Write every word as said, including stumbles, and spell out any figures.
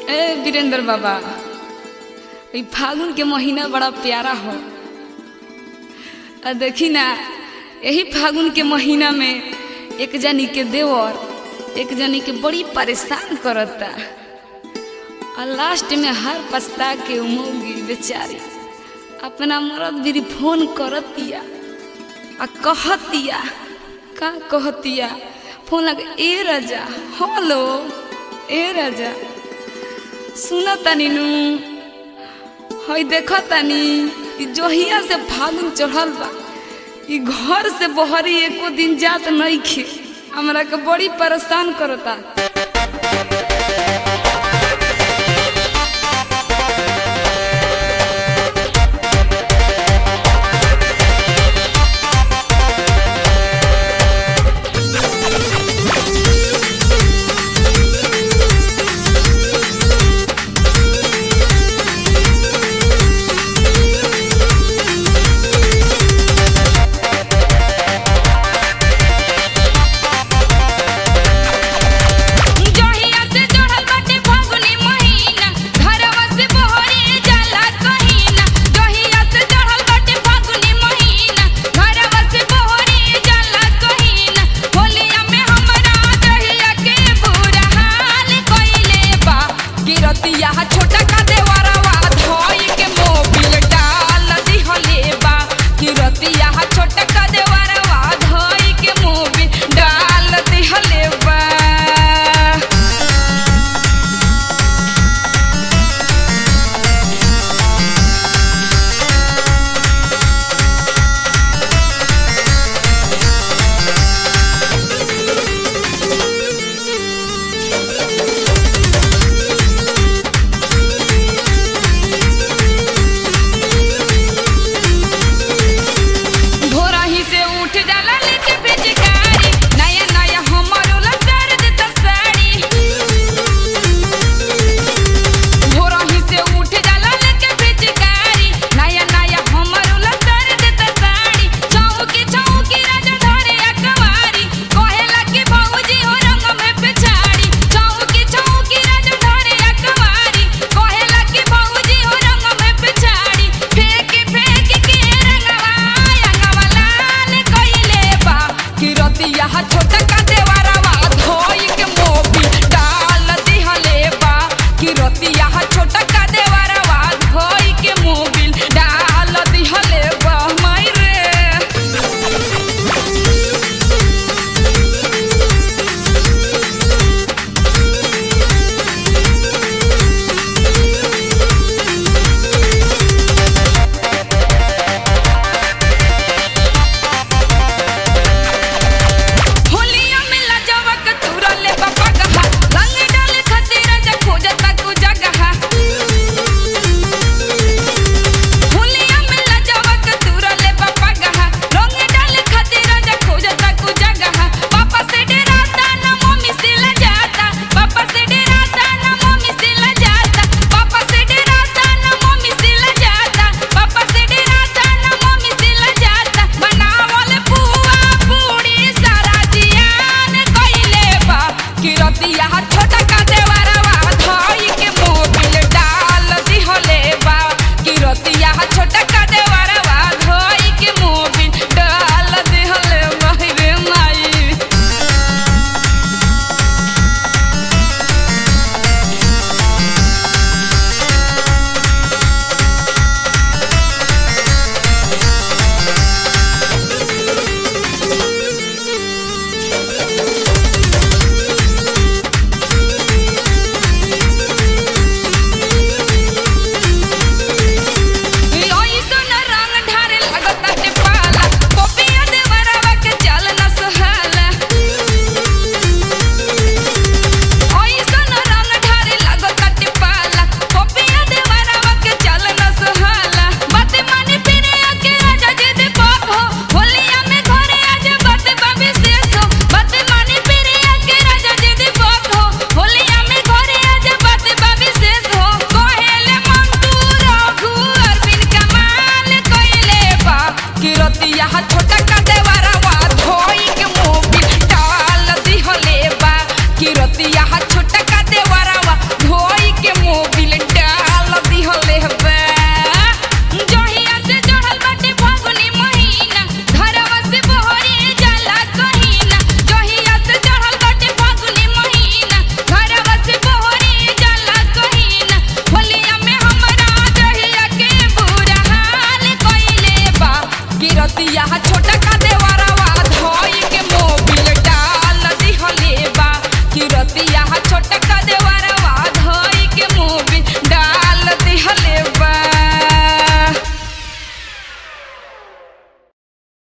ए वीरेंद्र बाबा, ये फागुन के महीना बड़ा प्यारा हो। देखी ना, यही फागुन के महीना में एक जनी के देवर एक जनी के बड़ी परेशान करता और लास्ट में हर पछता के उमोगी बेचारी अपना मरद भी फोन करतिया आ कहतिया का कहतिया फोन लगे, ए राजा हेलो ए राजा सुना तनी नू हई देख तनी जोहिया से फागुन चढ़ल बा, ई घर से बहरी एको दिन जात नहीं खे, हमरा के बड़ी परेशान करता। छोट